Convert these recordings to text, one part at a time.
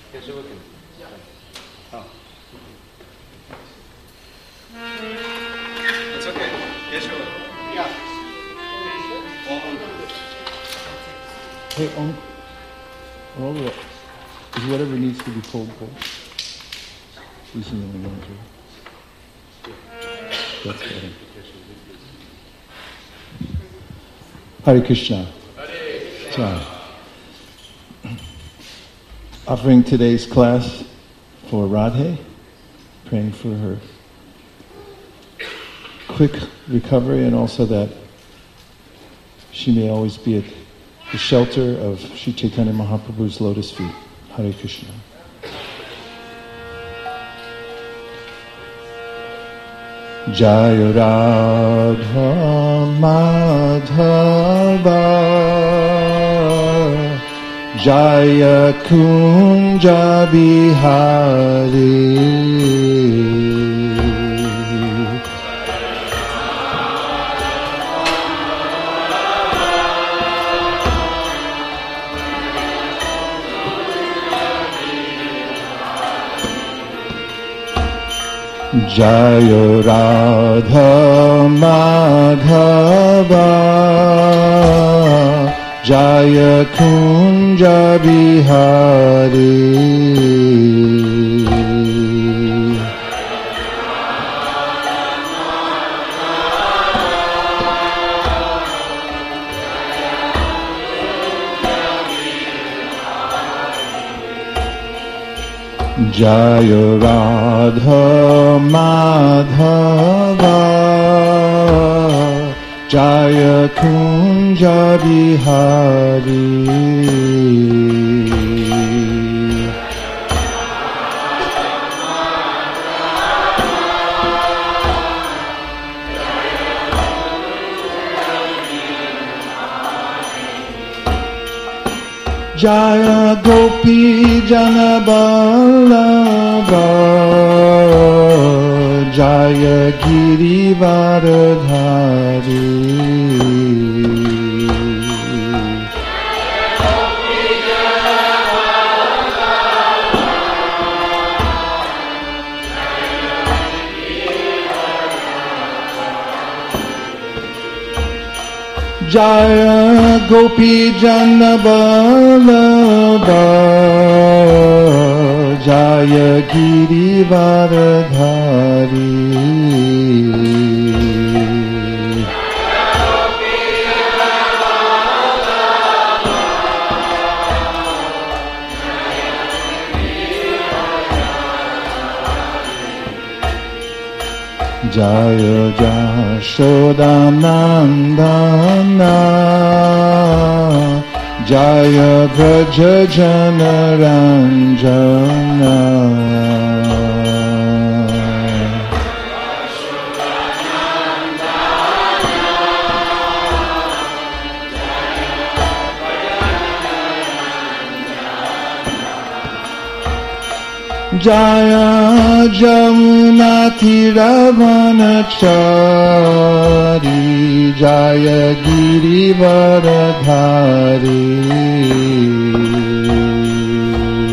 It's okay. Yeshua. Yeah. Hey, all of it is whatever needs to be pulled. That's better. Hare Krishna. Hare. Offering today's class for Radhe, praying for her quick recovery and also that she may always be at the shelter of Sri Chaitanya Mahaprabhu's lotus feet. Hare Krishna. Jaya Radha Madhava Jaya Kunja Bihari Jaya Radha Madhava Jaya Kunja Bihari Jaya Radha Madhava Jaya Kunja Bihari Jaya Gopi Jana Vallabha Jaya Girivardhari Jaya Gopi Jana Vallabha Jaya Girivardhari Jaya Jashodanandana Jaya Vraja Janaranjana Jaya Jamuna Tiravanachari Jaya Girivardhari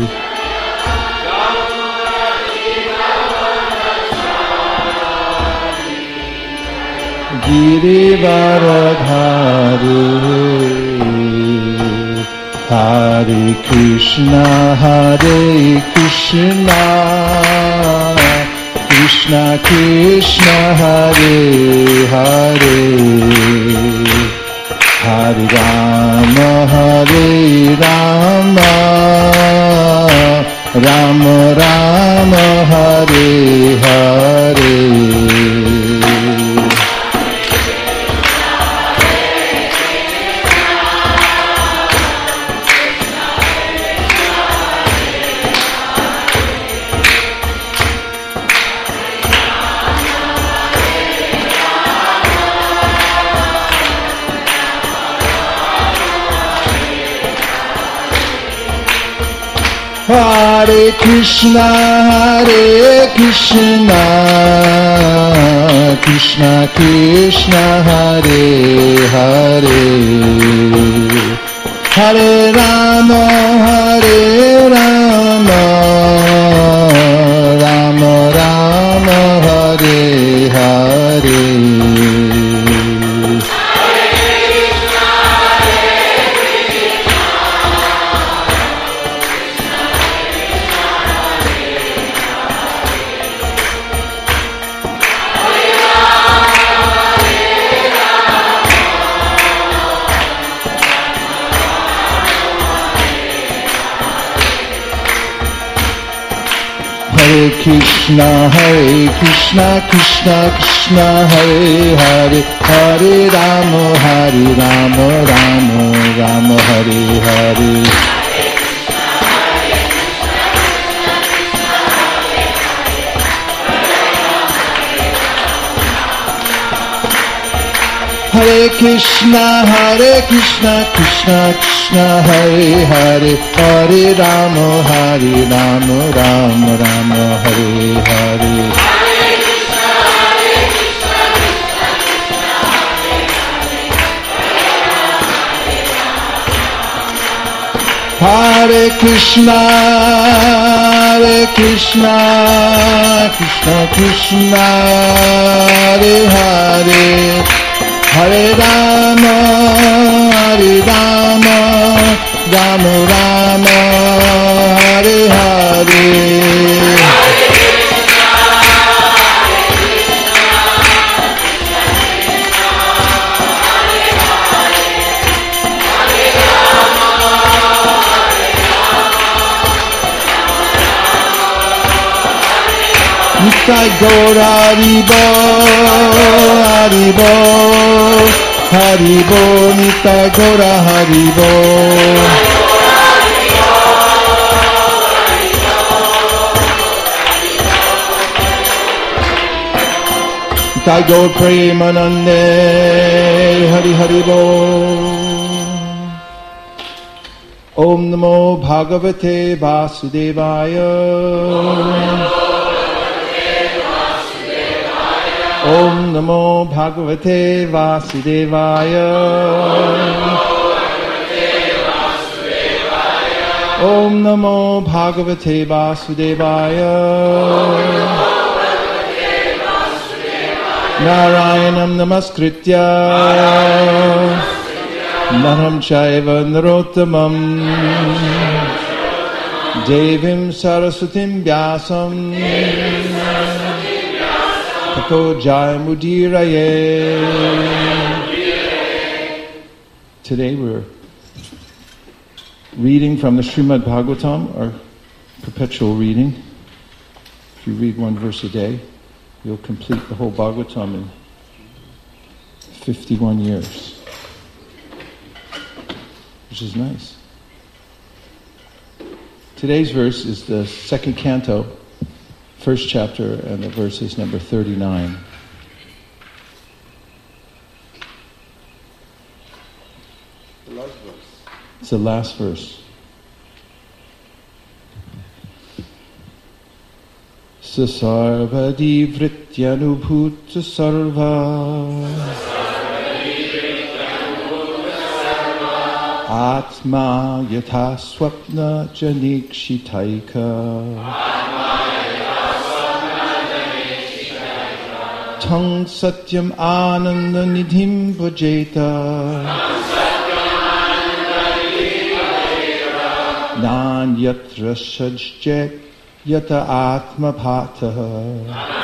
Girivardhari Hare Krishna Krishna Krishna Hare Hare Hare Rama Rama Rama Hare Hare Hare Krishna Krishna Krishna Hare Hare Hare Rama Hare Krishna, Krishna Krishna, Hare Hare, Hare Rama, Rama Rama, Hare Hare. Hare Krishna, Krishna Krishna, Hare Hare, Hare Rama, Rama Rama, Hare Hare. Hare Krishna, Krishna Krishna, Hare Hare, Hare Rama, Rama Rama, Hare Hare. Nitai Gaura Haribo, Haribo, Haribo, Nitai Gaura Haribo. Nitai Gaur Premanande, Hari Haribo. Om Namo Bhagavate Vasudevaya. Om Namo Bhagavate Vasudevaya. Om Namo Bhagavate Vasudevaya. Narayanam Namaskritya Naram Chaiva Narottamam Devim Saraswatim Vyasam Tato Jayamudiraye. Today we're reading from the Srimad Bhagavatam, our perpetual reading. If you read one verse a day, you'll complete the whole Bhagavatam in 51 years, which is nice. Today's verse is the second canto, first chapter, and the verse is number 39. The last verse. It's the last verse. Sasarvadi vrityanubhuta sarva Atma yatha swapna janikshitaika Tang satyam ananda nidhim bhajeta Nan yatra sajjet Yata Atma Pataha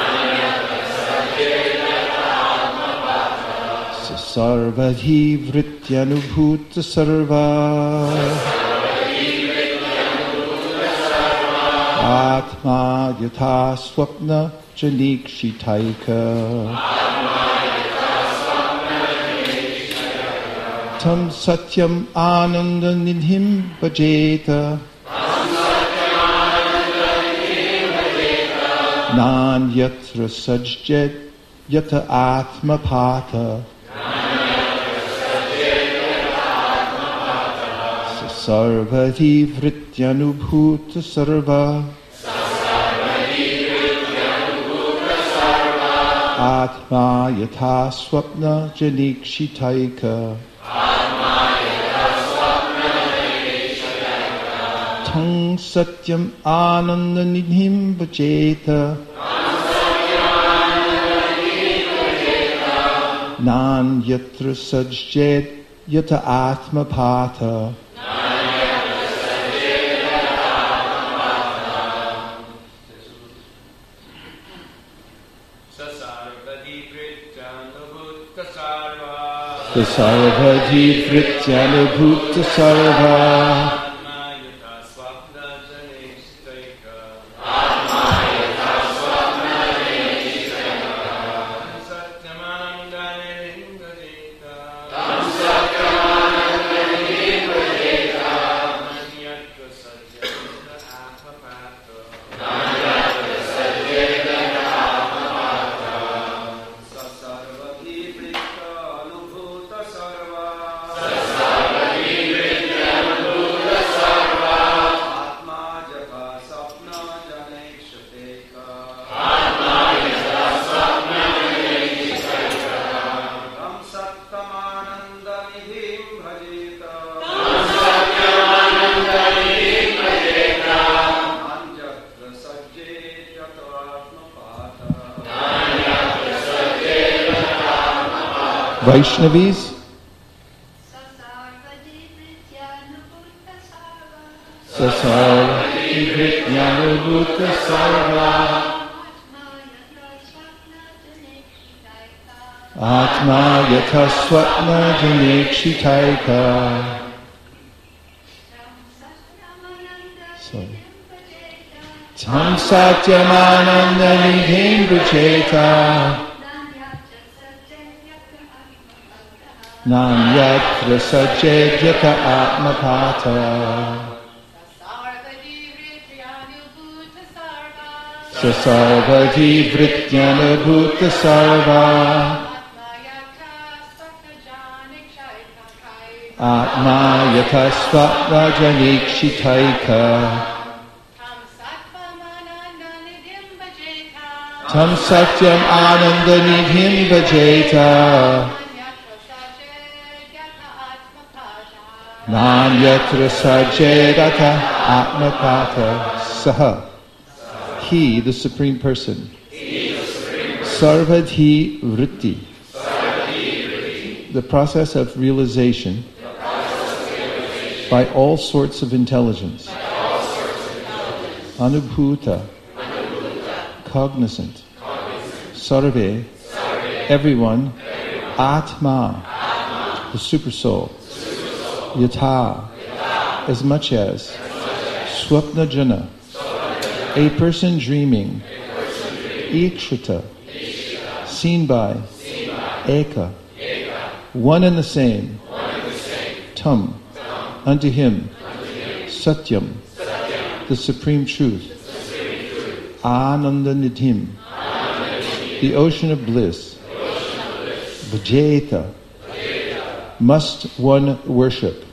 Sarvadhi Vrityanubhuta Sarva Atma Yatha Swapna Janikshitaika Tam Satyam Ananda Nidhim Bhajeta Nan yatra sajjet yata atma pata Sarvati vrityanubhuta sarva Atma yatha swapna janikshitaika Tang satyam ananda nidhim bhajeta Nan yatra sajjet yata atma pata Sarvadi vrityanubhuta sarva Vaishnavis, Sasarva Sarva, Atma Yatha Swapna Janekshitaika. Tam Satyamananda Nidhim Bhajeta Nanyatra Sajjayaka Atmapata Sasarvati Vrityanabhuta Sarva Atma Yatha Swapna Janekshitaika Tam Satyam Ananda Nidhim Bhajeta Nanyatra Sajjayaka Atmapata Saha. He, the Supreme Person. Sarvadhi Vritti. The process of realization by all sorts of intelligence. Anubhuta. Cognizant. Sarve. Everyone. Atma. The Supersoul. Yatha. As much as. Swapna Jana. A person dreaming. Ikshita. Seen by. Eka. One and the same. Tam. Unto him. Satyam. The Supreme Truth. Ananda Nidhim. The ocean of bliss. Vajeta. Must one worship.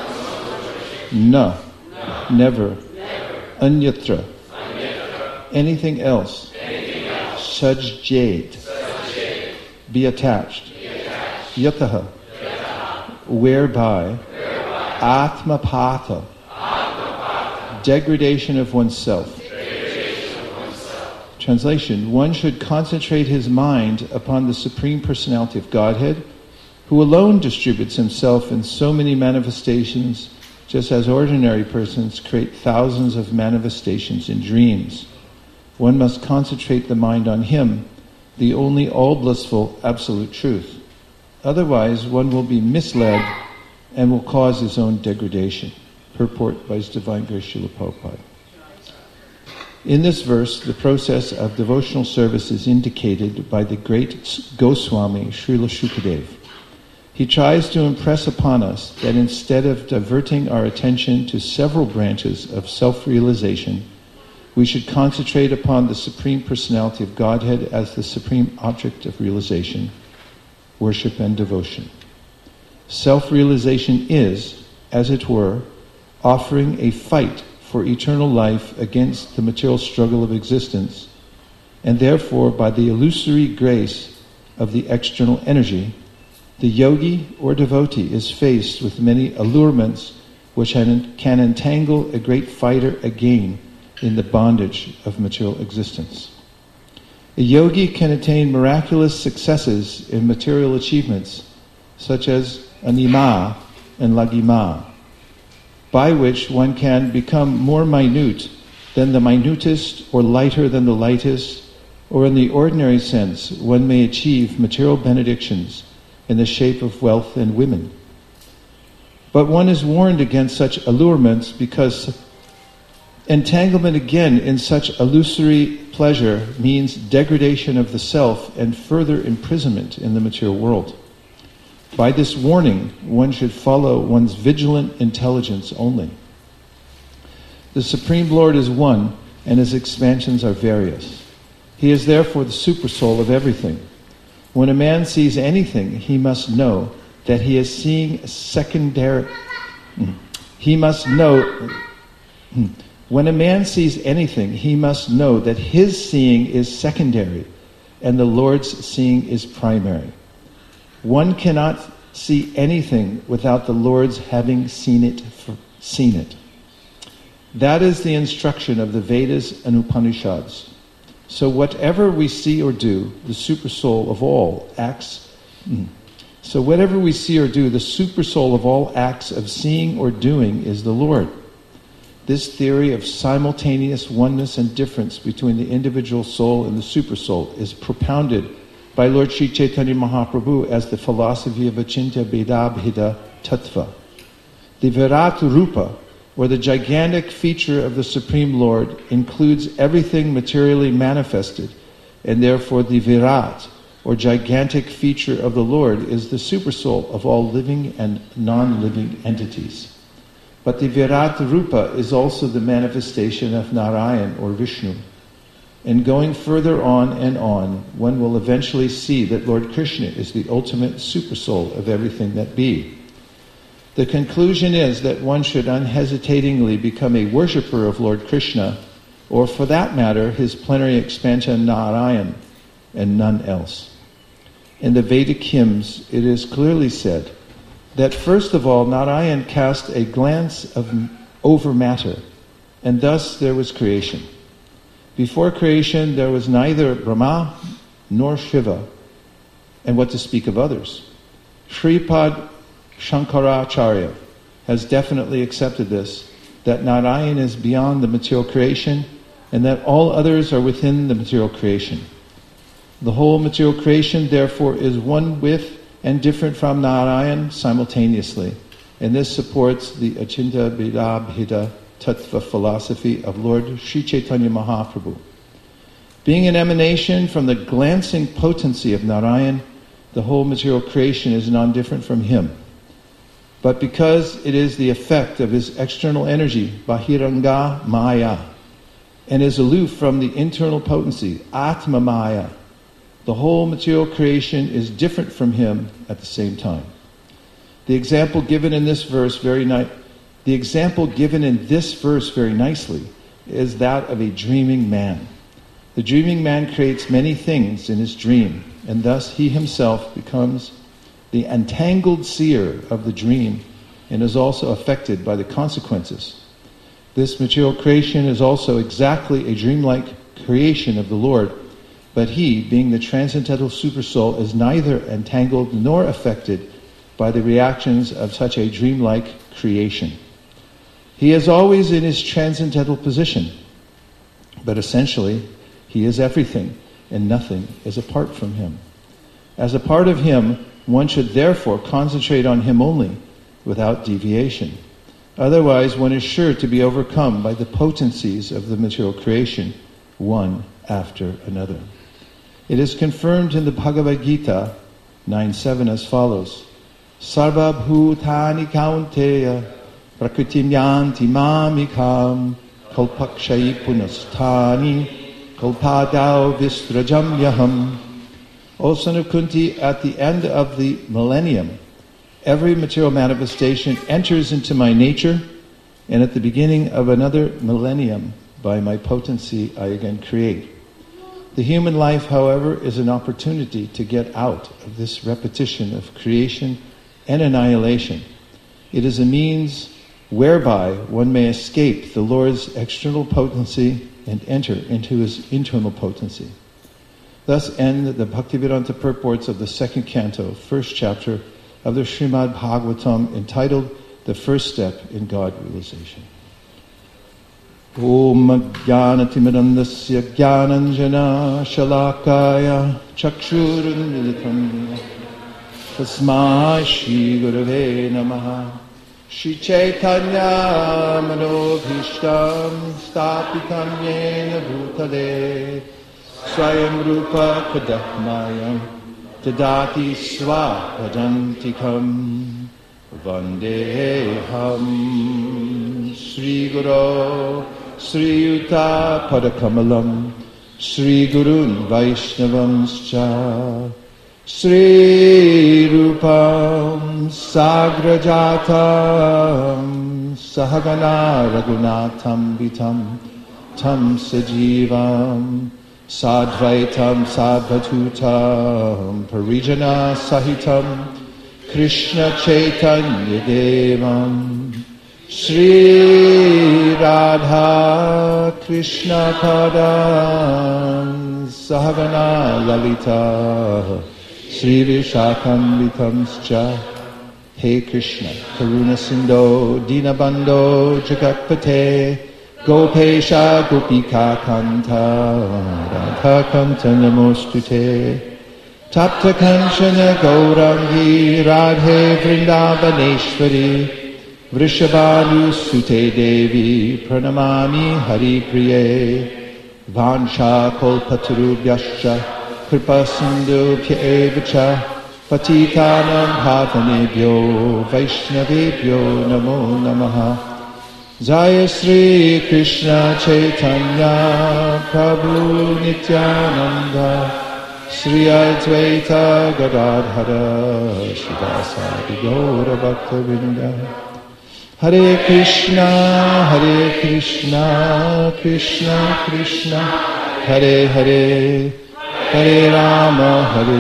Na. Never. Anyatra. Anything else. Sajjayat. Be attached. Yataha. Whereby. Atmapata. Degradation of oneself. Translation: one should concentrate his mind upon the Supreme Personality of Godhead, who alone distributes himself in so many manifestations, just as ordinary persons create thousands of manifestations in dreams. One must concentrate the mind on him, the only all-blissful absolute truth. Otherwise, one will be misled and will cause his own degradation. Purport by His Divine Grace Srila Prabhupada. In this verse, the process of devotional service is indicated by the great Goswami, Srila Shukadev. He tries to impress upon us that instead of diverting our attention to several branches of self-realization, we should concentrate upon the Supreme Personality of Godhead as the supreme object of realization, worship, and devotion. Self-realization is, as it were, offering a fight for eternal life against the material struggle of existence, and therefore, by the illusory grace of the external energy, the yogi or devotee is faced with many allurements which can entangle a great fighter again in the bondage of material existence. A yogi can attain miraculous successes in material achievements, such as anima and lagima, by which one can become more minute than the minutest or lighter than the lightest, or in the ordinary sense, one may achieve material benedictions in the shape of wealth and women. But one is warned against such allurements because entanglement again in such illusory pleasure means degradation of the self and further imprisonment in the material world. By this warning, one should follow one's vigilant intelligence only. The Supreme Lord is one, and his expansions are various. He is therefore the supersoul of everything. When a man sees anything, he must know that he is seeing When a man sees anything, he must know that his seeing is secondary, and the Lord's seeing is primary. One cannot see anything without the Lord's having seen it. That is the instruction of the Vedas and Upanishads. So whatever we see or do, the Supersoul of all acts. So whatever we see or do, the supersoul of all acts of seeing or doing is the Lord. This theory of simultaneous oneness and difference between the individual soul and the supersoul is propounded by Lord Sri Chaitanya Mahaprabhu as the philosophy of Achintya Bheda Tattva. The Virat Rupa, or the gigantic feature of the Supreme Lord, includes everything materially manifested, and therefore the Virat, or gigantic feature of the Lord, is the supersoul of all living and non-living entities. But the Virat Rupa is also the manifestation of Narayan or Vishnu. And going further on and on, one will eventually see that Lord Krishna is the ultimate supersoul of everything that be. The conclusion is that one should unhesitatingly become a worshipper of Lord Krishna, or for that matter, his plenary expansion Narayan, and none else. In the Vedic hymns, it is clearly said that first of all, Narayan cast a glance over matter, and thus there was creation. Before creation, there was neither Brahma nor Shiva, and what to speak of others. Shripad Shankaracharya has definitely accepted this, that Narayan is beyond the material creation, and that all others are within the material creation. The whole material creation, therefore, is one with and different from Narayan simultaneously. And this supports the Achintya Bheda Tattva philosophy of Lord Sri Chaitanya Mahaprabhu. Being an emanation from the glancing potency of Narayan, the whole material creation is non-different from him. But because it is the effect of his external energy, Bahiranga Maya, and is aloof from the internal potency, Atma Maya, the whole material creation is different from him at the same time. The example given in this verse very nicely is that of a dreaming man. The dreaming man creates many things in his dream, and thus he himself becomes the entangled seer of the dream and is also affected by the consequences. This material creation is also exactly a dreamlike creation of the Lord, but he, being the transcendental supersoul, is neither entangled nor affected by the reactions of such a dreamlike creation. He is always in his transcendental position, but essentially he is everything, and nothing is apart from him. As a part of him, one should therefore concentrate on him only, without deviation. Otherwise, one is sure to be overcome by the potencies of the material creation, one after another. It is confirmed in the Bhagavad Gita 9.7 as follows: Sarva bhutani kaunteya prakritim yanti mamikam kalpakshayi punasthani kalpadau visrajam yaham. O son of Kunti, at the end of the millennium, every material manifestation enters into my nature, and at the beginning of another millennium, by my potency, I again create. The human life, however, is an opportunity to get out of this repetition of creation and annihilation. It is a means whereby one may escape the Lord's external potency and enter into his internal potency. Thus end the Bhaktivedanta purports of the second canto, first chapter of the Srimad Bhagavatam, entitled The First Step in God Realization. Om Jnanatimidandasya Jnananjana Shalakaya Chakshurunmilitam Tasmai Shri Gurave Namaha Shri Chaitanya Manobhishtam Stapitam Yena Bhutale Swayam Rupa Kadahmayam Tadati Swapadantikam Vandeham Sri Guru Sri Yuta Padakamalam Sri Gurun Vaishnavamscha Sri Rupam Sagrajatam Sahagana Raghunatham Vitam Tam Sajivam Sadvaitam Sadvatutam Parijana Sahitam Krishna Chaitanya Devam Shri Radha Krishna Padam Sahagana Lalita Sri Vishakhambitamscha. He Krishna, Karuna Sindho, Dinabandho, Jagatpate, Gopesha, Gopika Kanta, Radha Kanta Namostute, Tapta Kanchana Gaurangi, Radhe Vrindavaneshwari, Vrishabhanu Sute Devi, Pranamami Hari Priye, Vansha Kolpatarubhyascha, Kripa Sindhu Pyevacha, Patitanam Bhavanebhyo, Vaishnavebhyo Namo Namaha. Jaya Sri Krishna Chaitanya, Prabhu Nityananda, Sri Advaita Gadadhara, Shivasadi Gaura Bhaktavinda. Hare Krishna, Krishna Krishna, Hare Hare, Hare Rama,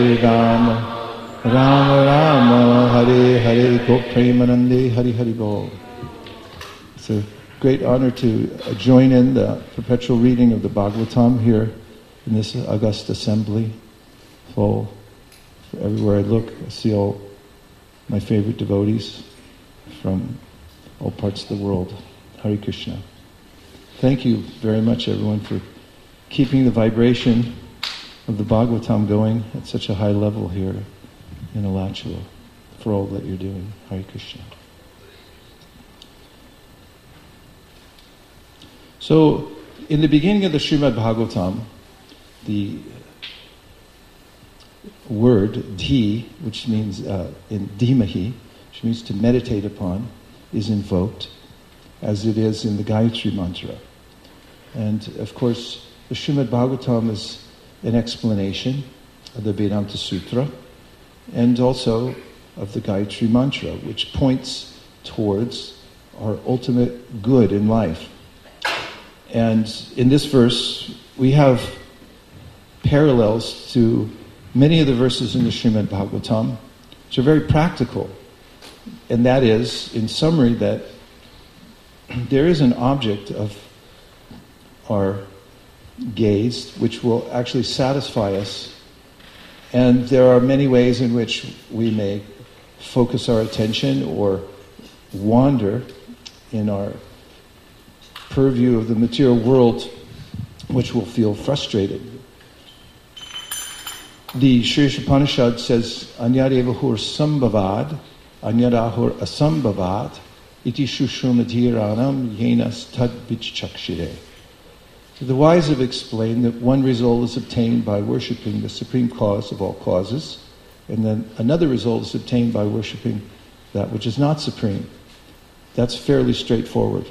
Rama Rama, Hare Hare, Gopremanande, Hari Hari Bol. It's a great honor to join in the perpetual reading of the Bhagavatam here in this august assembly. Full. Everywhere I look, I see all my favorite devotees from all parts of the world. Hare Krishna. Thank you very much, everyone, for keeping the vibration of the Bhagavatam going at such a high level here in Alachua, for all that you're doing. Hare Krishna. So, in the beginning of the Srimad Bhagavatam, the word dhi, which means in dhimahi, which means to meditate upon, is invoked, as it is in the Gayatri Mantra. And of course, the Srimad Bhagavatam is an explanation of the Vedanta Sutra, and also of the Gayatri Mantra, which points towards our ultimate good in life. And in this verse, we have parallels to many of the verses in the Srimad Bhagavatam, which are very practical. And that is, in summary, that there is an object of our gaze which will actually satisfy us. And there are many ways in which we may focus our attention or wander in our purview of the material world, which will feel frustrated. The Sri Upanishad says, Anyadevahur sambhavad, anyadahur asambhavad, iti shushrumadhiranam yenas tad vichchakshire. The wise have explained that one result is obtained by worshipping the supreme cause of all causes, and then another result is obtained by worshipping that which is not supreme. That's fairly straightforward.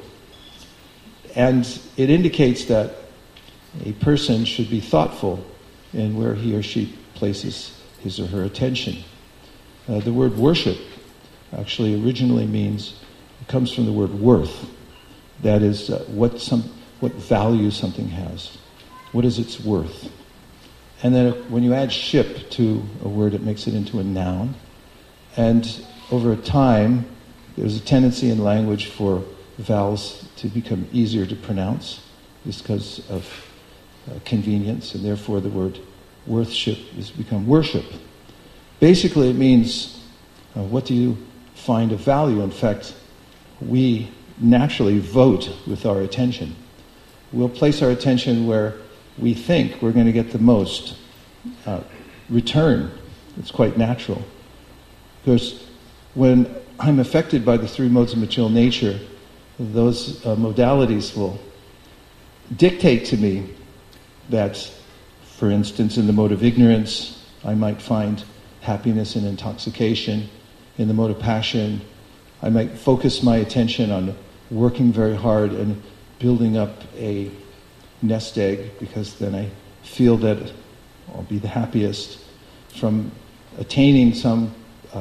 And it indicates that a person should be thoughtful in where he or she places his or her attention. The word worship actually originally comes from the word worth. That is, what value something has. What is its worth? And then when you add ship to a word, it makes it into a noun. And over time, there's a tendency in language for vowels to become easier to pronounce just because of convenience, and therefore the word worthship has become worship. Basically, it means, what do you find of value? In fact, we naturally vote with our attention. We'll place our attention where we think we're going to get the most return. It's quite natural. Because when I'm affected by the three modes of material nature, those modalities will dictate to me that, for instance, in the mode of ignorance, I might find happiness in intoxication. In the mode of passion, I might focus my attention on working very hard and building up a nest egg, because then I feel that I'll be the happiest from attaining some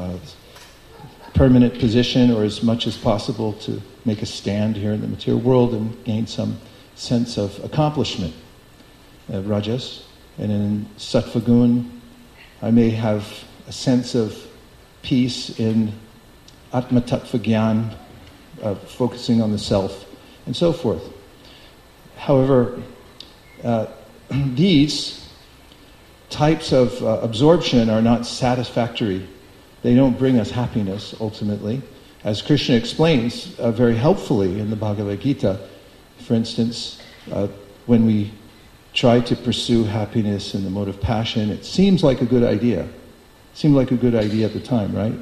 permanent position, or as much as possible to make a stand here in the material world and gain some sense of accomplishment. Rajas. And in Sattvagun, I may have a sense of peace in Atma Tattva Gyan, focusing on the self, and so forth. However, these types of absorption are not satisfactory. They don't bring us happiness, ultimately. As Krishna explains very helpfully in the Bhagavad Gita, for instance, when we try to pursue happiness in the mode of passion, it seems like a good idea. Seemed like a good idea at the time, right?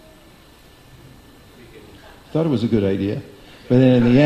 Thought it was a good idea. But then in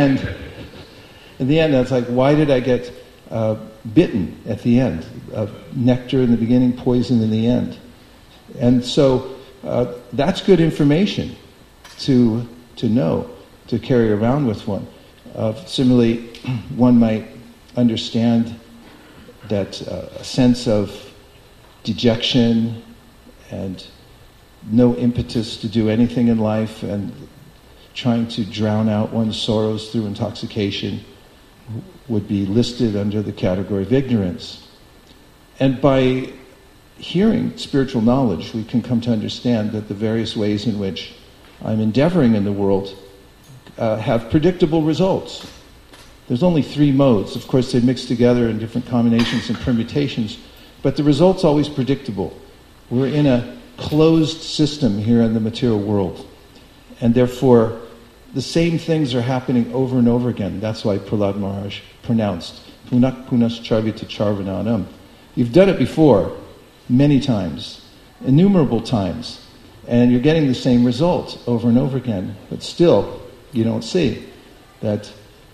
the end, that's like, why did I get bitten at the end? Nectar in the beginning, poison in the end. And so that's good information to know, to carry around with one. Similarly, one might understand that a sense of dejection and no impetus to do anything in life and trying to drown out one's sorrows through intoxication would be listed under the category of ignorance. And by hearing spiritual knowledge, we can come to understand that the various ways in which I'm endeavoring in the world have predictable results. There's only 3 modes. Of course, they mix together in different combinations and permutations, but the result's always predictable. We're in a closed system here in the material world, and therefore the same things are happening over and over again. That's why Prahlad Maharaj pronounced punak punas charvita charvananam. You've done it before, many times, innumerable times, and you're getting the same result over and over again, but still you don't see that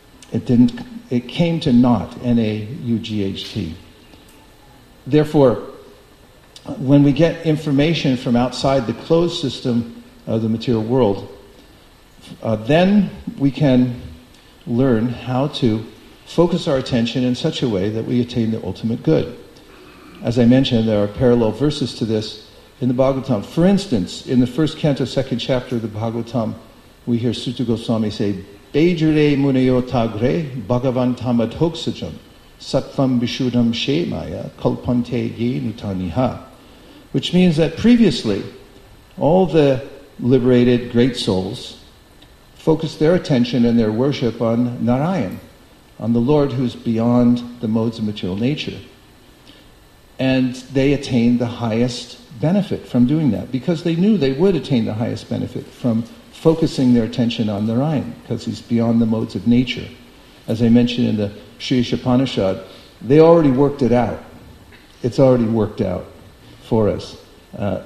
it came to naught, N-A-U-G-H-T. Therefore, when we get information from outside the closed system of the material world, then we can learn how to focus our attention in such a way that we attain the ultimate good. As I mentioned, there are parallel verses to this in the Bhagavatam. For instance, in the first canto, second chapter of the Bhagavatam, we hear Suta Goswami say, Bejure muneyo tagre bhagavan tamadhoksajam sattvam vishudam shemaya kalpante ye nutaniha. Which means that previously, all the liberated great souls focused their attention and their worship on Narayan, on the Lord who's beyond the modes of material nature. And they attained the highest benefit from doing that, because they knew they would attain the highest benefit from focusing their attention on Narayan, because he's beyond the modes of nature. As I mentioned in the Sri Ishopanishad, they already worked it out. It's already worked out for us. That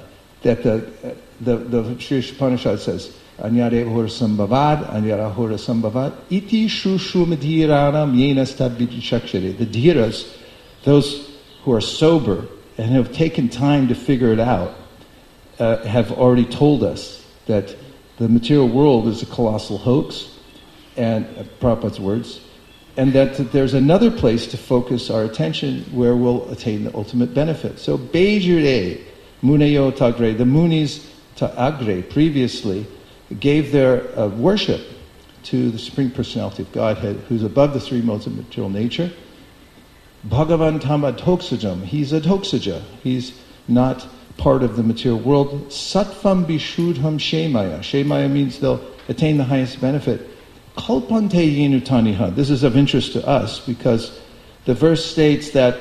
the Sri Ishopanishad says, Anyare hora sambhavad, anyara hora sambhavad, iti shushu madhiranam yena stabhiti shakshare. The dhiras, those who are sober and have taken time to figure it out, have already told us that the material world is a colossal hoax, and Prabhupada's words, and that there's another place to focus our attention where we'll attain the ultimate benefit. So, Bejure, Muneyo Tagre, the Munis to Agre previously gave their worship to the Supreme Personality of Godhead, who's above the 3 modes of material nature. Bhagavan Tamadhoksajam, he's a Dhoksaja, he's not part of the material world. Sattvam Vishudham Shemaya. Shemaya means they'll attain the highest benefit. Kalpante yenutaniha. This is of interest to us because the verse states that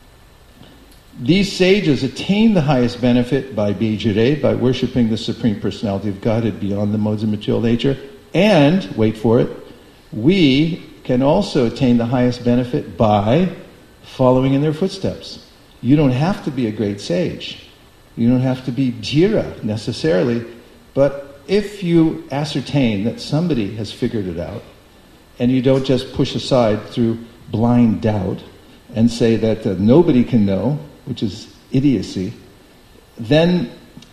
these sages attain the highest benefit by Bejire, by worshipping the Supreme Personality of Godhead beyond the modes of material nature, and, wait for it, we can also attain the highest benefit by following in their footsteps. You don't have to be a great sage. You don't have to be dhira necessarily, but if you ascertain that somebody has figured it out, and you don't just push aside through blind doubt and say that nobody can know, which is idiocy, then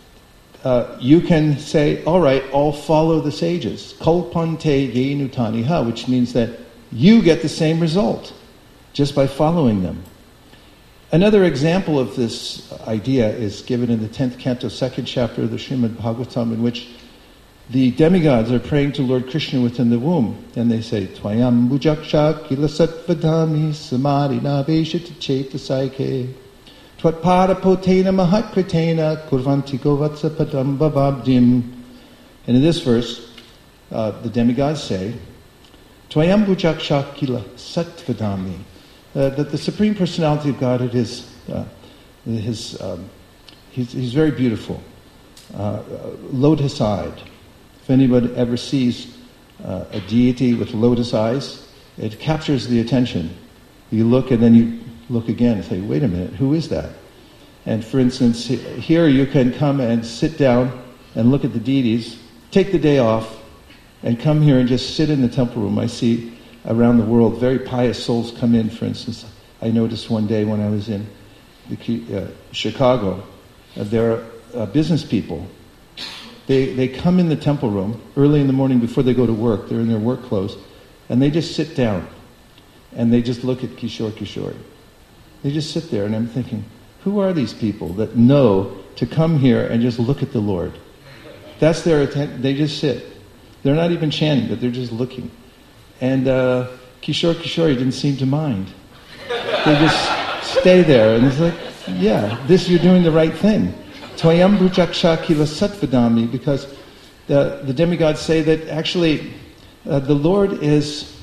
you can say, all right, I'll follow the sages. Kalpante yenutaniha, which means that you get the same result just by following them. Another example of this idea is given in the 10th canto, 2nd chapter of the Srimad Bhagavatam, in which the demigods are praying to Lord Krishna within the womb, and they say, Tvayam bujaksha kila satvadami samadina veshita chetasaike Twatpada potena mahatkritena kurvantiko vatsa padam bhavabdim. And in this verse, the demigods say, Tvayam bujaksha kila satvadami, that the Supreme Personality of Godhead is He's very beautiful, lotus-eyed. If anybody ever sees a deity with lotus eyes, it captures the attention. You look and then you look again and say, wait a minute, who is that? And for instance, here you can come and sit down and look at the deities, take the day off, and come here and just sit in the temple room. I see around the world very pious souls come in. For instance, I noticed one day when I was in Chicago, there are business people. They come in the temple room early in the morning before they go to work. They're in their work clothes, and they just sit down, and they just look at Kishore. They just sit there, and I'm thinking, who are these people that know to come here and just look at the Lord? That's their attention. They just sit. They're not even chanting, but they're just looking. And Kishore didn't seem to mind. They just stay there, and it's like, yeah, you're doing the right thing. Tvayam bhujaksha kila satvadami, because the demigods say that actually the Lord is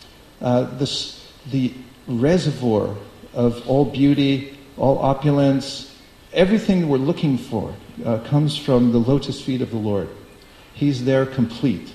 the reservoir of all beauty, all opulence. Everything we're looking for comes from the lotus feet of the Lord. He's there complete.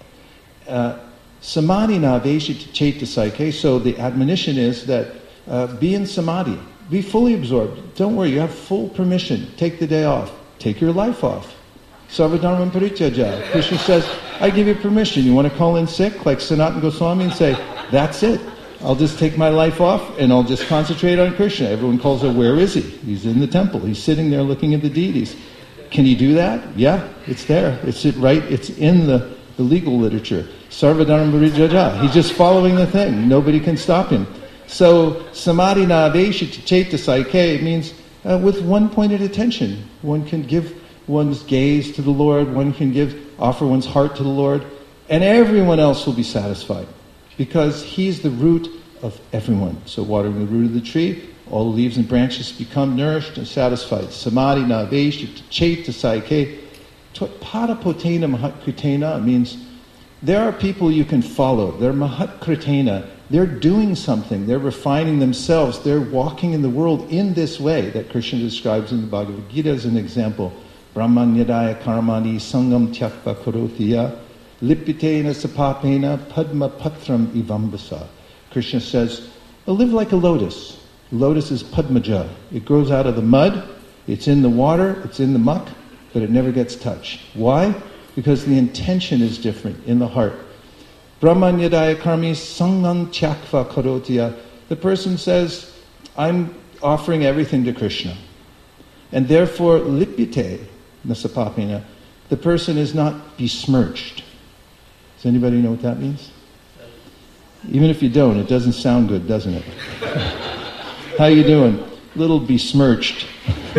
Samadhi na veshit chetasaike, so the admonition is that be in samadhi. Be fully absorbed. Don't worry, you have full permission. Take the day off. Take your life off. Sarvadharma parityaja. Krishna says, I give you permission. You want to call in sick, like Sanatana Goswami, and say, that's it. I'll just take my life off and I'll just concentrate on Krishna. Everyone calls out, where is he? He's in the temple. He's sitting there looking at the deities. Can he do that? Yeah, it's there. It's in the legal literature. Sarvadharma parityaja. He's just following the thing. Nobody can stop him. So, samadhi na veshit chetasaike means with one-pointed attention. One can give one's gaze to the Lord, one can offer one's heart to the Lord, and everyone else will be satisfied. Because He's the root of everyone. So watering the root of the tree, all the leaves and branches become nourished and satisfied. Samadhi na veshit chetasaike. Padapotena mahatkritena means there are people you can follow. They're mahatkritena. They're doing something. They're refining themselves. They're walking in the world in this way that Krishna describes in the Bhagavad Gita as an example. Brahmanyadaya karmani sangam tyakva karotiya lipitena sapapena padma patram ivambasa. Krishna says, live like a lotus. The lotus is padmaja. It grows out of the mud. It's in the water. It's in the muck. But it never gets touched. Why? Because the intention is different in the heart. Brahmanyadaya karmi sangam tyakva karotiya. The person says, I'm offering everything to Krishna. And therefore, lipite nasapapena, the person is not besmirched. Does anybody know what that means? Even if you don't, it doesn't sound good, doesn't it? How you doing? Little besmirched.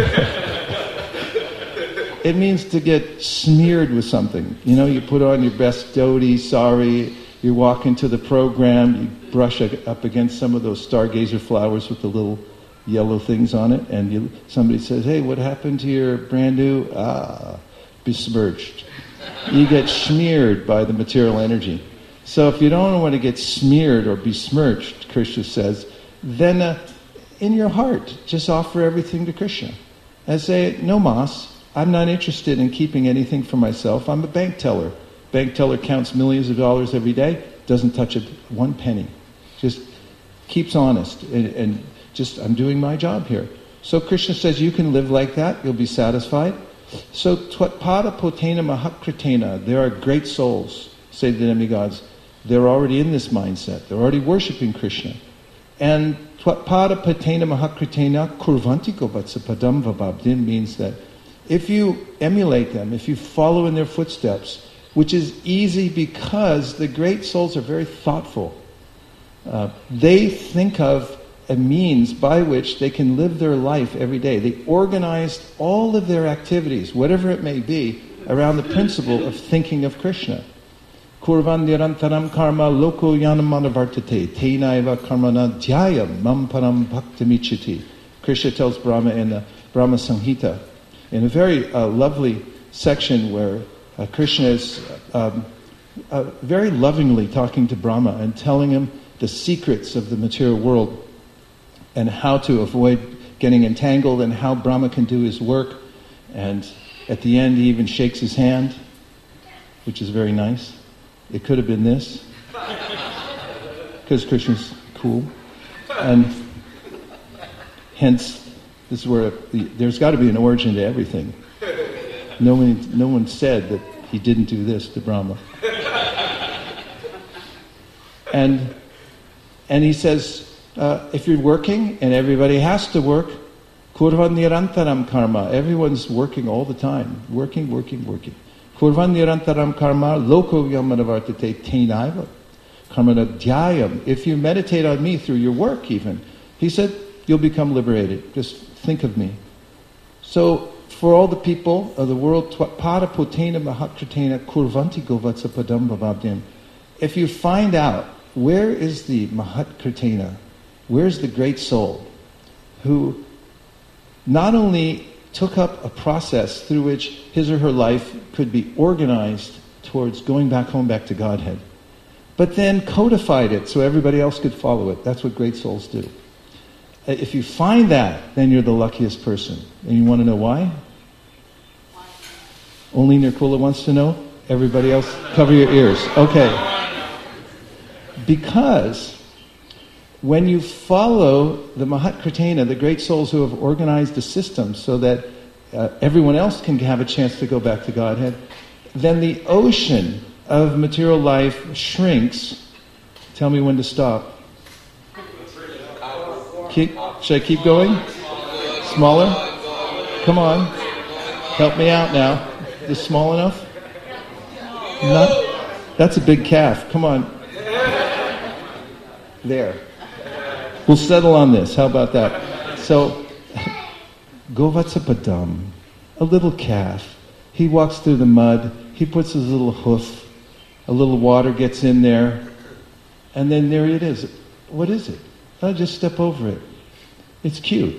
It means to get smeared with something. You know, you put on your best dhoti, sari, you walk into the program, you brush up against some of those stargazer flowers with the little yellow things on it, and somebody says, hey, what happened to your brand new? Besmirched. You get smeared by the material energy. So if you don't want to get smeared or besmirched, Krishna says, then in your heart, just offer everything to Krishna. And say, no mas, I'm not interested in keeping anything for myself. I'm a bank teller. Bank teller counts millions of dollars every day, doesn't touch one penny. Just keeps honest and just, I'm doing my job here. So Krishna says you can live like that, you'll be satisfied. So Tvatpada Potena Mahakritena, there are great souls, say the demigods. They're already in this mindset. They're already worshipping Krishna. And Tvatpada Potena Mahakritena Kurvantiko Vatsapadam Vabhabdin means that if you emulate them, if you follow in their footsteps, which is easy because the great souls are very thoughtful. They think of a means by which they can live their life every day. They organized all of their activities, whatever it may be, around the principle of thinking of Krishna. Kurvan nirantaram karma loko yanamanavartate teinaiva karmana dhyaya mamparam bhaktamichiti. Krishna tells Brahma in the Brahma Samhita, in a very lovely section where Krishna is very lovingly talking to Brahma and telling him the secrets of the material world and how to avoid getting entangled and how Brahma can do his work. And at the end, he even shakes his hand, which is very nice. It could have been this, because Krishna's cool. And hence, this is where there's got to be an origin to everything. No one said that he didn't do this to Brahma. And he says, if you're working, and everybody has to work, kurvan nirantaram karma. Everyone's working all the time. Working. Kurvan nirantaram karma, loko yamanavartate tenaiva. Karmanadhyayam. If you meditate on me through your work even, he said, you'll become liberated. Just think of me. So, for all the people of the world, pada potena mahatkritena kurvanti govatsa padam bhavabdyam. If you find out where is the mahatkritena, where's the great soul, who not only took up a process through which his or her life could be organized towards going back home, back to Godhead, but then codified it so everybody else could follow it. That's what great souls do. If you find that, then you're the luckiest person. And you want to know why? Only Nirkula wants to know? Everybody else, cover your ears. Okay. Because when you follow the Mahatkritena, the great souls who have organized the system so that everyone else can have a chance to go back to Godhead, then the ocean of material life shrinks. Tell me when to stop. Should I keep going? Smaller? Come on. Help me out now. Is small enough? Not? That's a big calf. Come on. There. We'll settle on this. How about that? So, Govatsapadam, a little calf. He walks through the mud. He puts his little hoof. A little water gets in there. And then there it is. What is it? I'll just step over it. It's cute.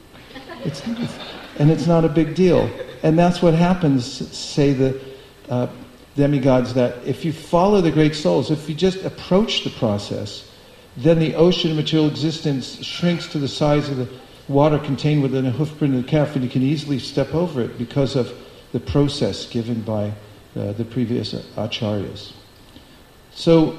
And it's not a big deal. And that's what happens, say the demigods, that if you follow the great souls, if you just approach the process, then the ocean of material existence shrinks to the size of the water contained within a hoofprint of the calf, and you can easily step over it because of the process given by the previous acharyas. So,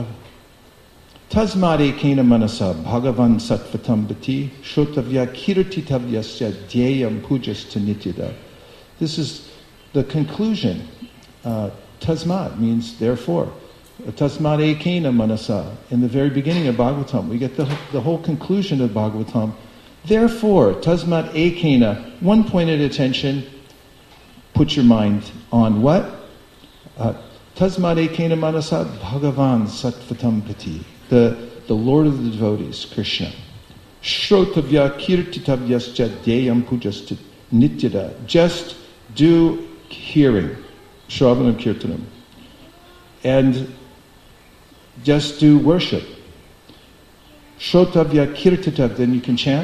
Tasmade kena manasa bhagavan sattvatam bhati shrotavya kirtitavyasya dhyayam pujas nityada. This is the conclusion. Tasmad means therefore. Tasmade kena manasa. In the very beginning of Bhagavatam, we get the whole conclusion of Bhagavatam. Therefore, tasmad ekena, one pointed attention, put your mind on what? Tasmad ekena manasa bhagavan sattvatam pati. The Lord of the devotees, Krishna. Shrotavya kirtitavyascha deyam pujas nityada. Just do hearing, Shravanam Kirtanam. And just do worship. Shrotavya kirtitav, then you can chant.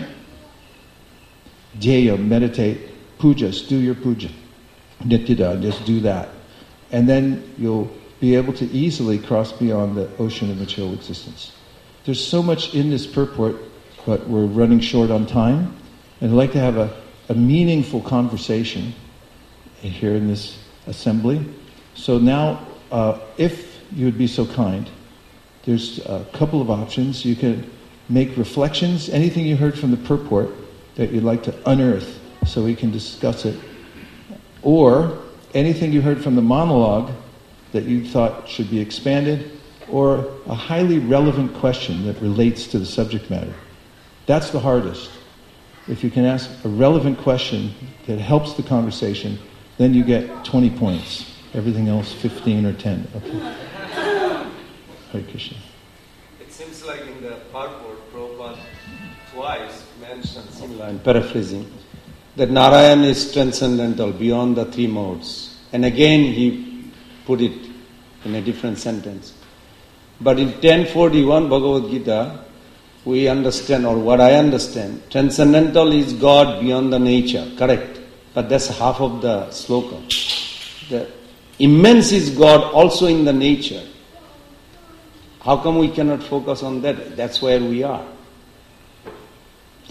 Deyam, meditate. Pujas, do your puja. Nityada, just do that. And then you'll be able to easily cross beyond the ocean of material existence. There's so much in this purport, but we're running short on time. And I'd like to have a meaningful conversation here in this assembly. So now, if you would be so kind, there's a couple of options. You can make reflections, anything you heard from the purport that you'd like to unearth so we can discuss it. Or anything you heard from the monologue that you thought should be expanded, or a highly relevant question that relates to the subject matter. That's the hardest. If you can ask a relevant question that helps the conversation, then you get 20 points. Everything else, 15 or 10. Okay. Hare Krishna. It seems like in the purport, Prabhupada twice mentioned, similar, I'm paraphrasing, that Narayan is transcendental, beyond the three modes. And again he put it in a different sentence. But in 1041 Bhagavad Gita, we understand, or what I understand, transcendental is God beyond the nature, correct? But that's half of the sloka. The immense is God also in the nature. How come we cannot focus on that? That's where we are.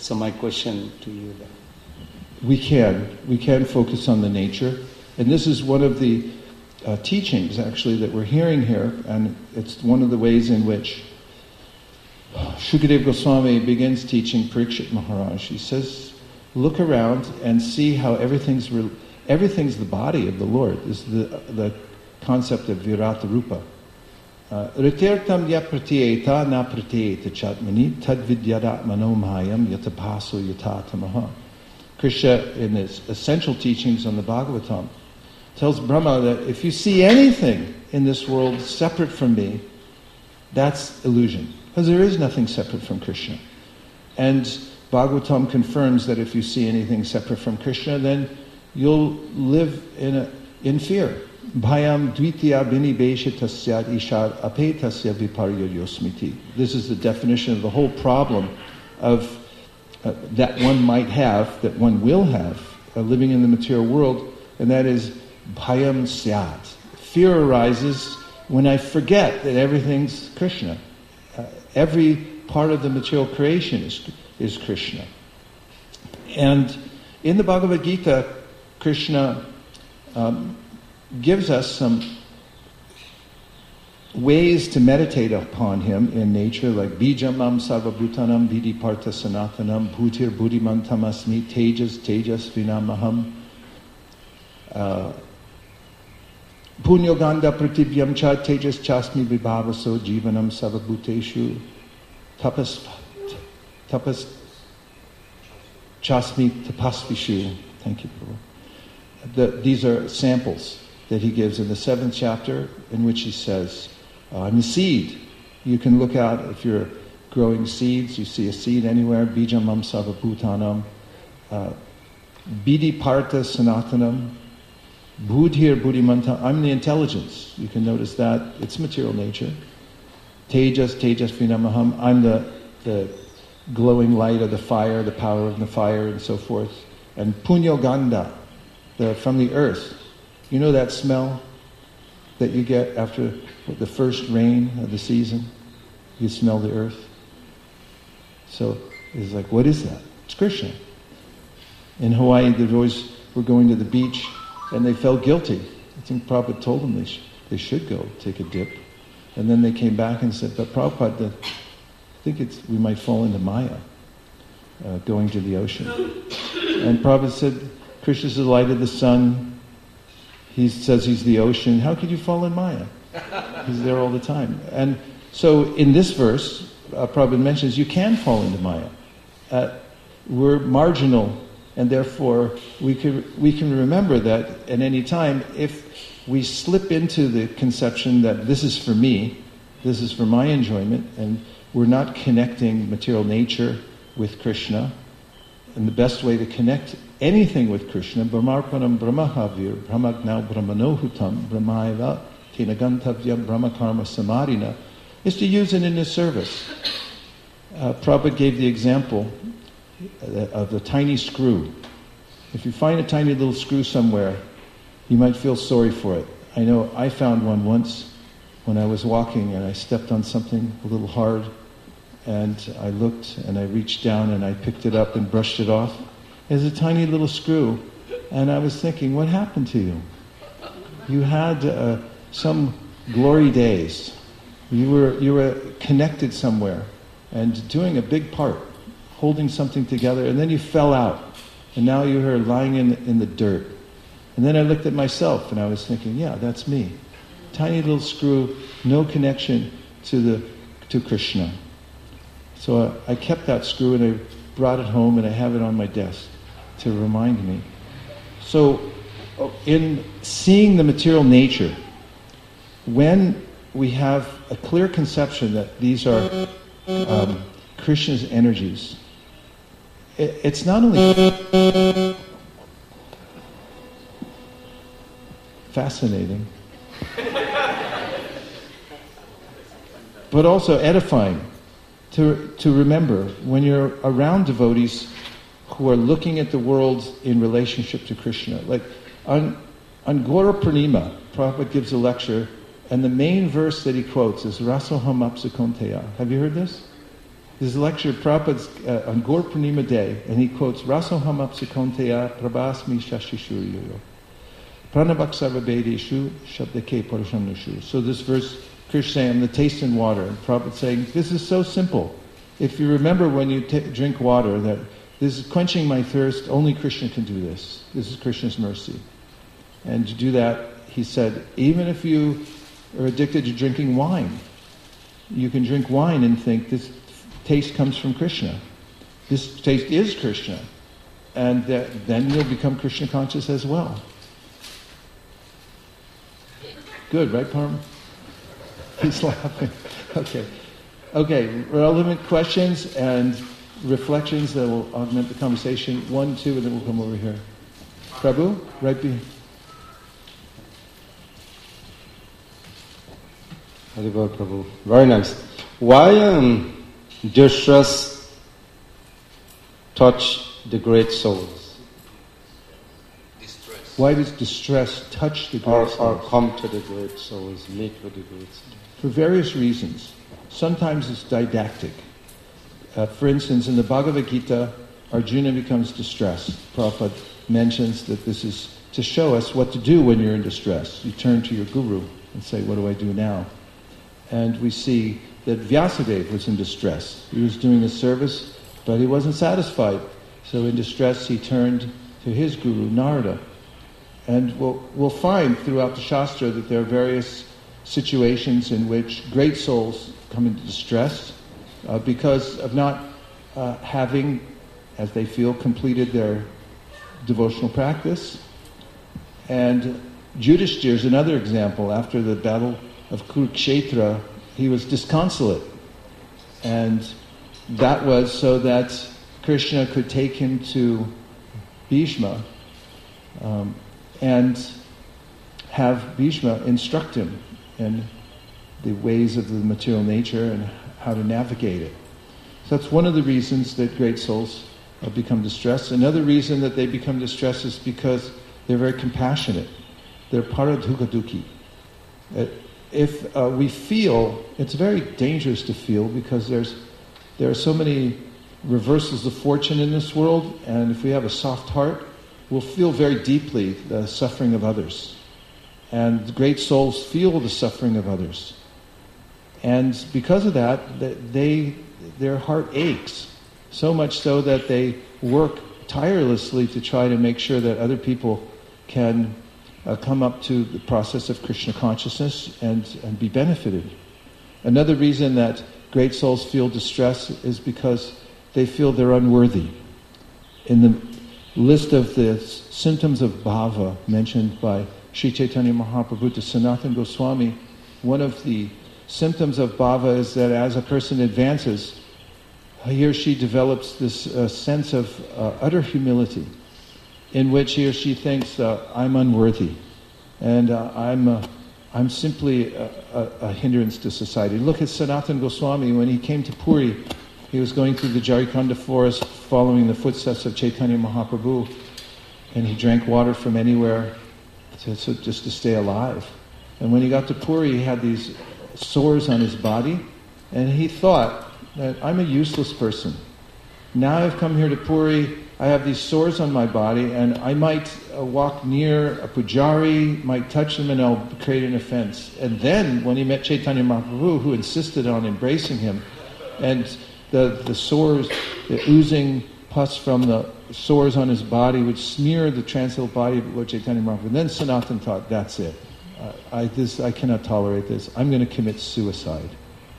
So my question to you then. We can focus on the nature. And this is one of the teachings, actually, that we're hearing here. And it's one of the ways in which Shukadeva Goswami begins teaching Parikshit Maharaj. He says, look around and see how everything's the body of the Lord. This is the concept of Virata Rupa. Ritirtam ya pratyeta na pratyeta chatmani tad vidyada manomayam yatapaso yatatamaha. Krishna, in his essential teachings on the Bhagavatam, tells Brahma that if you see anything in this world separate from me, that's illusion. Because there is nothing separate from Krishna. And Bhagavatam confirms that if you see anything separate from Krishna, then you'll live in fear. Bhayam dvitiya binibesha tasyad ishad apetasya viparyayosmiti. This is the definition of the whole problem of that one might have, that one will have, living in the material world, and that is bhayam syat. Fear arises when I forget that everything's Krishna. Every part of the material creation is Krishna. And in the Bhagavad Gita, Krishna gives us some ways to meditate upon him in nature, like Bijamam Sarvabhutanam Vidiparta Sanatanam Bhutir Buddhimantamasmi Tejas Tejas Vinamaham Punyoganda Pratibhyam Cha Tejas Chasmi Vibhavaso Jivanam Sarvabhuteshu Tapas Chasmi Tapasvishu. Thank you, Prabhu. These are samples that he gives in the 7th chapter, in which he says, I'm a seed. You can look out, if you're growing seeds, you see a seed anywhere, Bijamam Sarvabhutanam, Vidiparta Sanatanam, Buddhir Buddhimanta, I'm the intelligence. You can notice that. It's material nature. Tejas Vinamaham, I'm the glowing light of the fire, the power of the fire, and so forth. And Punyoganda, from the earth. You know that smell that you get after the first rain of the season? You smell the earth. So it's like, what is that? It's Krishna. In Hawaii, the boys were going to the beach and they felt guilty. I think Prabhupada told them they should go take a dip. And then they came back and said, but Prabhupada, I think we might fall into Maya, going to the ocean. And Prabhupada said, Krishna's the light of the sun. He says he's the ocean. How could you fall in Maya? He's there all the time. And so in this verse, Prabhupada mentions you can fall into Maya. We're marginal, and therefore we can remember that at any time, if we slip into the conception that this is for me, this is for my enjoyment, and we're not connecting material nature with Krishna, and the best way to connect anything with Krishna, Brahmarpanam Brahmahavir, Brahmagnau Brahmanohutam, Brahmaiva, Tenagantavya Brahmakarma Samadhina, is to use it in his service. Prabhupada gave the example of the tiny screw. If you find a tiny little screw somewhere, you might feel sorry for it. I know I found one once when I was walking and I stepped on something a little hard, and I looked and I reached down and I picked it up and brushed it off. There's a tiny little screw, and I was thinking, what happened to you? You had some glory days. You were connected somewhere and doing a big part, holding something together, and then you fell out, and now you're lying in the dirt. And then I looked at myself and I was thinking, yeah, that's me. Tiny little screw, no connection to Krishna. So I kept that screw and I brought it home and I have it on my desk to remind me. So in seeing the material nature, when we have a clear conception that these are Krishna's energies, it's not only fascinating, but also edifying to remember when you're around devotees who are looking at the world in relationship to Krishna. Like on Gora Purnima, Prabhupada gives a lecture, and the main verse that he quotes is Rasoham Apsukonteya. Have you heard this? This lecture, Prabhupada's on Gaur Purnima Day, and he quotes, Rasoham apsikonteya prabhasmi shashishuriyo. Pranabhak sarvabedeshu shabdake parashamnushu. So this verse, Krishna saying, the taste in water. And Prabhupada saying, this is so simple. If you remember when you drink water, that this is quenching my thirst, only Krishna can do this. This is Krishna's mercy. And to do that, he said, even if you are addicted to drinking wine, you can drink wine and think this taste comes from Krishna. This taste is Krishna. And then you'll become Krishna conscious as well. Good, right, Parma? He's laughing. Okay, relevant questions and reflections that will augment the conversation. 1, 2, and then we'll come over here. Prabhu, right behind. Haribol Prabhu. Very nice. Why distress touch the great souls? Distress. Why does distress touch the great souls? Or come to the great souls, meet with the great souls? For various reasons. Sometimes it's didactic. For instance, in the Bhagavad Gita, Arjuna becomes distressed. Prabhupada mentions that this is to show us what to do when you're in distress. You turn to your guru and say, what do I do now? And we see that Vyasadeva was in distress. He was doing a service, but he wasn't satisfied. So in distress, he turned to his guru, Narada. And we'll find throughout the Shastra that there are various situations in which great souls come into distress because of not having, as they feel, completed their devotional practice. And Yudhishthira is another example. After the battle of Kurukshetra, he was disconsolate. And that was so that Krishna could take him to Bhishma and have Bhishma instruct him in the ways of the material nature and how to navigate it. So that's one of the reasons that great souls become distressed. Another reason that they become distressed is because they're very compassionate. They're paradhukaduki. If we feel, it's very dangerous to feel because there are so many reversals of fortune in this world, and if we have a soft heart, we'll feel very deeply the suffering of others. And great souls feel the suffering of others. And because of that, their heart aches, so much so that they work tirelessly to try to make sure that other people can come up to the process of Krishna consciousness and be benefited. Another reason that great souls feel distress is because they feel they're unworthy. In the list of the symptoms of bhava mentioned by Sri Chaitanya Mahaprabhu to Sanatana Goswami, one of the symptoms of bhava is that as a person advances, he or she develops this sense of utter humility, in which he or she thinks, I'm unworthy, and I'm simply a hindrance to society. Look at Sanatana Goswami. When he came to Puri, he was going through the Jarikhanda forest following the footsteps of Chaitanya Mahaprabhu, and he drank water from anywhere just to stay alive. And when he got to Puri, he had these sores on his body, and he thought that I'm a useless person. Now I've come here to Puri, I have these sores on my body, and I might walk near a pujari, might touch them, and I'll create an offense. And then, when he met Chaitanya Mahaprabhu, who insisted on embracing him, and the sores, the oozing pus from the sores on his body would smear the transcendental body of Lord Chaitanya Mahaprabhu. And then Sanatana thought, that's it. I cannot tolerate this. I'm going to commit suicide.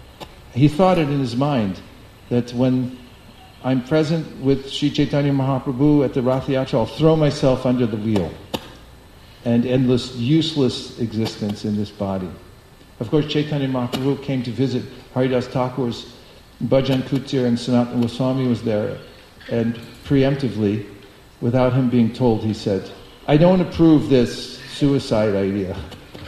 He thought it in his mind that when I'm present with Sri Chaitanya Mahaprabhu at the Rath Yatra, I'll throw myself under the wheel and endless, useless existence in this body. Of course, Chaitanya Mahaprabhu came to visit Haridas Thakur's Bhajan Kutir, and Sanatana Goswami was there, and preemptively, without him being told, he said, I don't approve this suicide idea.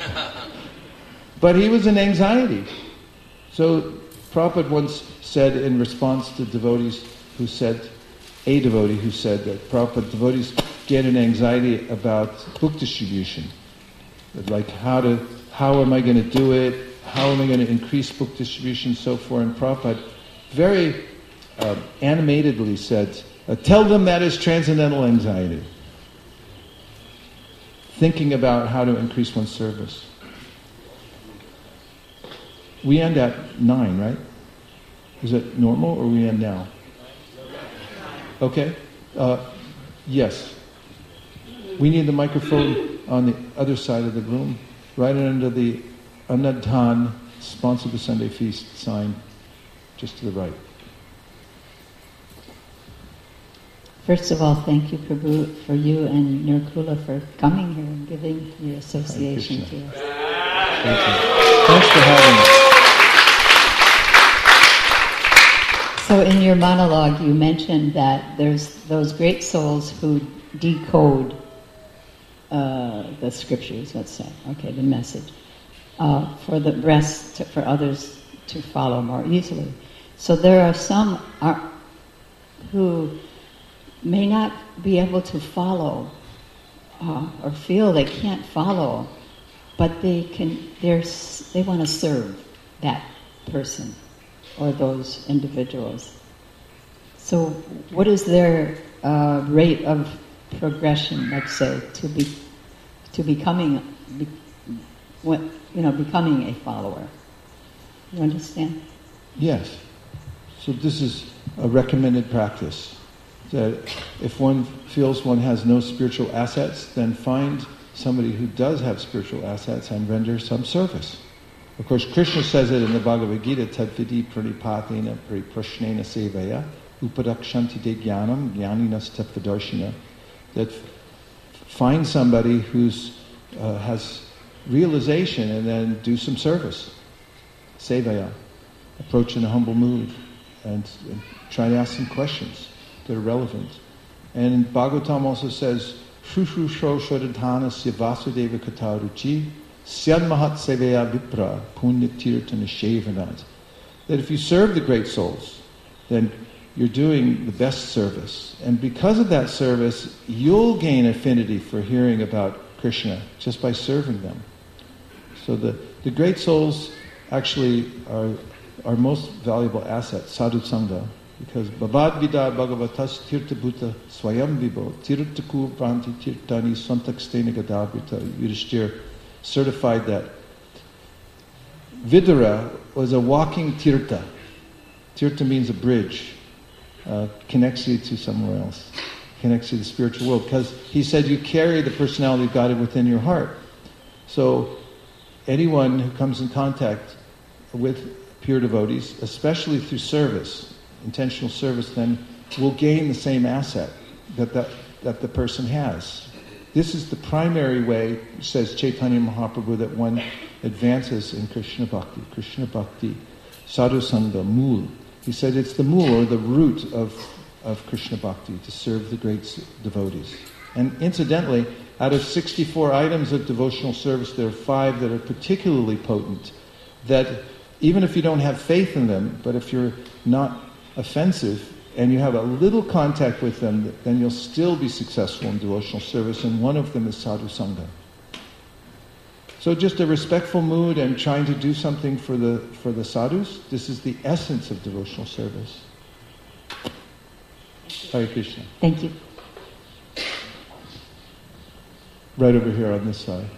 But he was in anxiety. So Prabhupada once said in response to devotees who said, a devotee who said that Prabhupada, devotees get an anxiety about book distribution. Like how am I going to do it? How am I going to increase book distribution, so forth? And Prabhupada very animatedly said, tell them that is transcendental anxiety. Thinking about how to increase one's service. We end at 9, right? Is it normal or we end now? Okay. Yes. We need the microphone on the other side of the room, right under the Anadhan, sponsored the Sunday Feast sign, just to the right. First of all, thank you, Prabhu, for you and Nirkula for coming here and giving your association to us. Thank you. Thanks for having us. So in your monologue, you mentioned that there's those great souls who decode the scriptures, let's say, okay, the message, for the rest, for others to follow more easily. So there are some who may not be able to follow or feel they can't follow, but they want to serve that person or those individuals. So what is their rate of progression, let's say, to becoming a follower? You understand? Yes. So this is a recommended practice. That if one feels one has no spiritual assets, then find somebody who does have spiritual assets and render some service. Of course, Krishna says it in the Bhagavad Gita, Tadvidi pranipatena pariprashnena sevaya upadakshanti de jnanam jnaninas tattvadarshina, that find somebody who's has realization and then do some service. Sevaya. Approach in a humble mood and try to ask some questions that are relevant. And Bhagavatam also says, Shushusho Shodadhanasya Vasudeva Kataruchi Syad Mahat Sevaya Vipra Punya Tirtana Shevanat. That if you serve the great souls, then you're doing the best service. And because of that service, you'll gain affinity for hearing about Krishna just by serving them. So the great souls actually are our most valuable asset, sadhu sangha, because Bhavad Vida Bhagavatas Tirtha Bhuta Swayam Vibho Tirtaku Pranti Tirtani Santakstena Gadabrita. Yudhishthira certified that Vidura was a walking tirtha. Tirtha means a bridge, connects you to somewhere else, connects you to the spiritual world, because he said you carry the personality of God within your heart. So anyone who comes in contact with pure devotees, especially through service, intentional service, then will gain the same asset that the person has. This is the primary way, says Chaitanya Mahaprabhu, that one advances in Krishna Bhakti, Sadhu Sangha, Mool. He said it's the mool, or the root of Krishna Bhakti, to serve the great devotees. And incidentally, out of 64 items of devotional service, there are 5 that are particularly potent, that even if you don't have faith in them, but if you're not offensive and you have a little contact with them, then you'll still be successful in devotional service, and one of them is sadhu sangha. So just a respectful mood and trying to do something for the sadhus, this is the essence of devotional service. Hare Krishna. Thank you. Right over here on this side.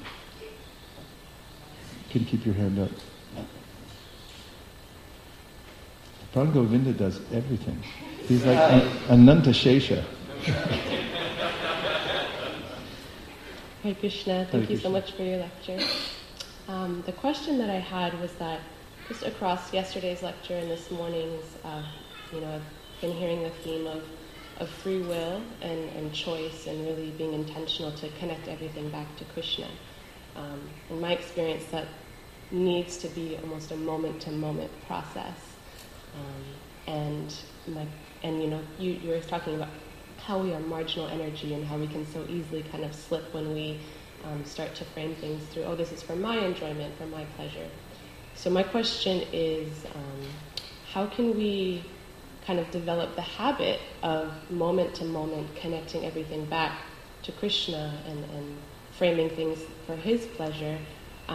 You can keep your hand up. Prabhu Govinda does everything. He's like Ananta Shesha. Hare Krishna, thank you so much for your lecture. The question that I had was that just across yesterday's lecture and this morning's, I've been hearing the theme of free will and choice and really being intentional to connect everything back to Krishna. In my experience, that needs to be almost a moment-to-moment process. You were talking about how we are marginal energy and how we can so easily kind of slip when we start to frame things through, oh, this is for my enjoyment, for my pleasure. So my question is, how can we kind of develop the habit of moment-to-moment connecting everything back to Krishna and framing things for his pleasure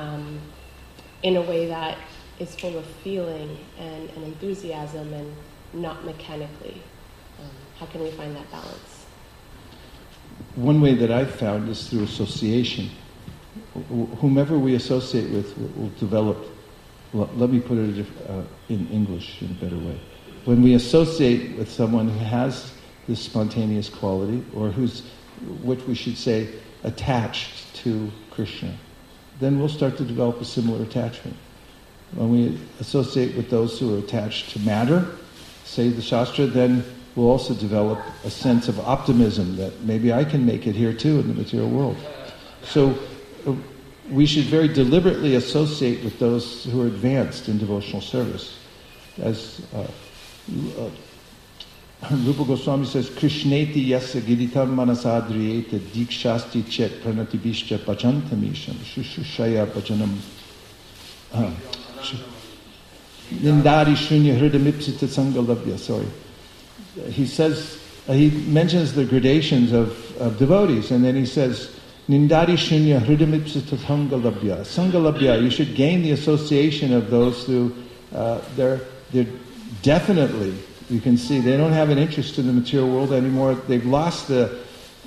in a way that is full of feeling and enthusiasm and not mechanically? How can we find that balance? One way that I've found is through association. Whomever we associate with will develop. Well, let me put it in English in a better way. When we associate with someone who has this spontaneous quality, or who's, what we should say, attached to Krishna, then we'll start to develop a similar attachment. When we associate with those who are attached to matter, say the Shastra, then we'll also develop a sense of optimism that maybe I can make it here too in the material world. So we should very deliberately associate with those who are advanced in devotional service. As Rupa Goswami says, Krishneti yasya giditam manasadriyeta dikshasti chet pranatibishcha pajantamisham shushushaya pajanam nindari shunya hridamipsita sangalabhya. Sorry. He says, he mentions the gradations of devotees, and then he says, Nindari shunya hridamipsita sangalabhya. Sangalabhya, you should gain the association of those who, they're definitely, you can see, they don't have an interest in the material world anymore. They've lost the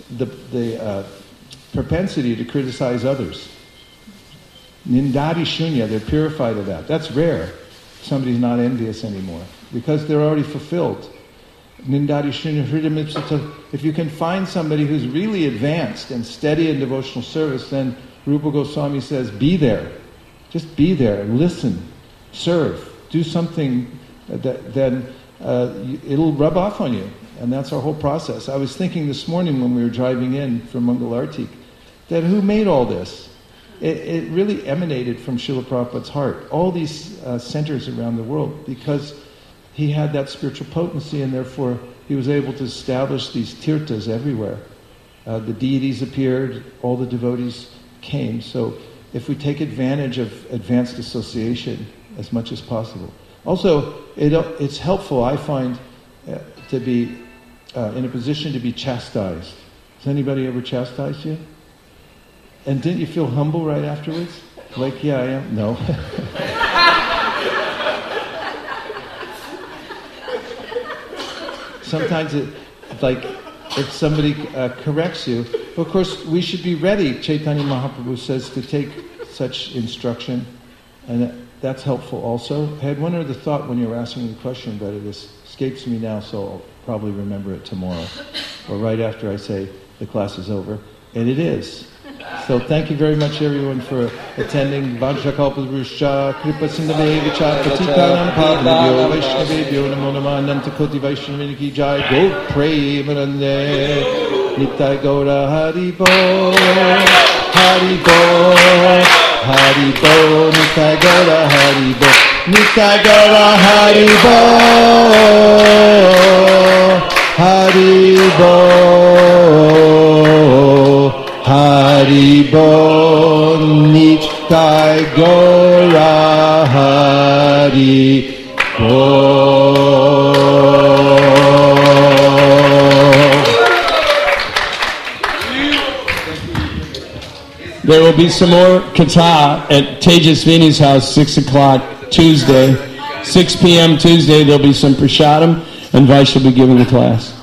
propensity to criticize others. Nindari shunya, they're purified of that. That's rare. Somebody's not envious anymore, because they're already fulfilled. Nindari shunya hridamipsita. If you can find somebody who's really advanced and steady in devotional service, then Rupa Goswami says, be there. Just be there, listen, serve, do something that then it'll rub off on you. And that's our whole process. I was thinking this morning when we were driving in from Mangalartik, that who made all this? It really emanated from Srila Prabhupada's heart. All these centers around the world, because he had that spiritual potency, and therefore he was able to establish these tirthas everywhere. The deities appeared, all the devotees came. So if we take advantage of advanced association as much as possible. Also, it's helpful, I find, to be in a position to be chastised. Has anybody ever chastised you? And didn't you feel humble right afterwards? Like, yeah, I am? No. Sometimes like if somebody corrects you, of course we should be ready, Chaitanya Mahaprabhu says, to take such instruction, and that's helpful also. I had one other thought when you were asking the question, but it escapes me now, so I'll probably remember it tomorrow, or right after I say the class is over, and it is. So thank you very much everyone for attending. Vajrakalparusha Kripa Sindhavevicha Patitanam Pavnabhyo Vaishnavebhyo Namo Namah Anantakoti Vaishnaviniki Jai Go Premanande Nitai Gaura Hari Bo Hari Bo Hari Bo Nitai Gaura Hari Bo Nitai Gaura Hari Bo Hari Bo Haribo Nitai Gaura Haribo. There will be some more katha at Tejasvini's house, 6 o'clock Tuesday. 6 p.m. Tuesday, there'll be some prasadam, and Vaishya will be giving the class.